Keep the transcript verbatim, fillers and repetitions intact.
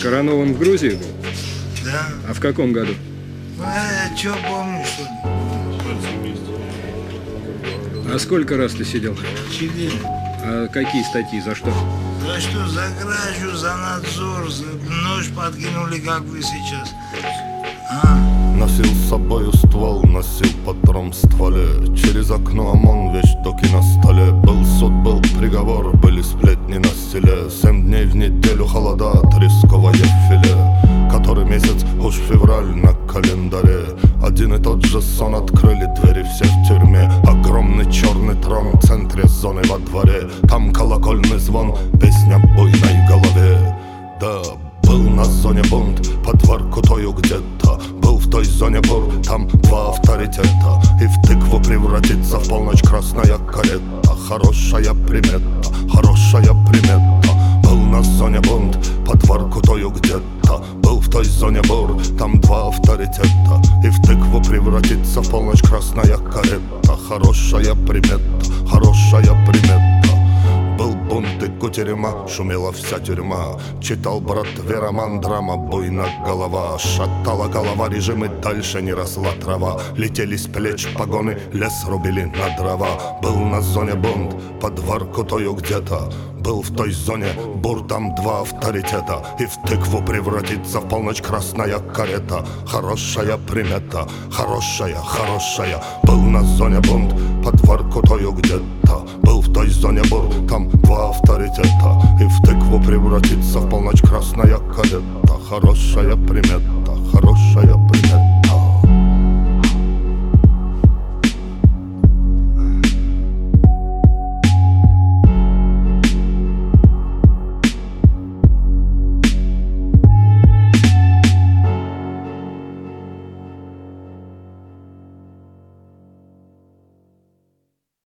Коронован в Грузии был? Да. А в каком году? Ну, я что помню, что ли? А сколько раз ты сидел? Четыре. А какие статьи, за что? За что? За кражу, за надзор, за нож подкинули, как вы сейчас. А? Носил с собою ствол, носил патрон в стволе. Через окно ОМОН, вещдоки на столе. Был суд, был приговор, были сплетни на селе. Семь дней в неделю холода, тресковое филе. Который месяц, уж февраль на календаре. Один и тот же сон, открыли двери все в тюрьме. Огромный черный трон в центре зоны во дворе. Там колокольный звон, песня буйной голове. Да, был на зоне бунт, под Воркутою где-то. Был в той зоне бур, там два авторитета. И в тыкву превратится в полночь красная карета. Хорошая примета, хорошая примета. Был на зоне бунт, под Воркутою где-то. Был в той зоне бур, там два авторитета. И в тыкву превратится в полночь красная карета. Хорошая примета, хорошая примета. Был бунт и кутерьма, шумела вся тюрьма. Читал братве роман, драма, буйна голова. Шатала голова, режим и дальше не росла трава. Летели с плеч погоны, лес рубили на дрова. Был на зоне бунт, под Воркутою где-то. Был в той зоне бур, там два авторитета. И в тыкву превратится в полночь красная карета. Хорошая примета, хорошая, хорошая. Был на зоне бунт, под Воркутою где-то. Был в той зоне бур, там два авторитета. И в тыкву превратится в полночь красная карета. Хорошая примета, хорошая примета.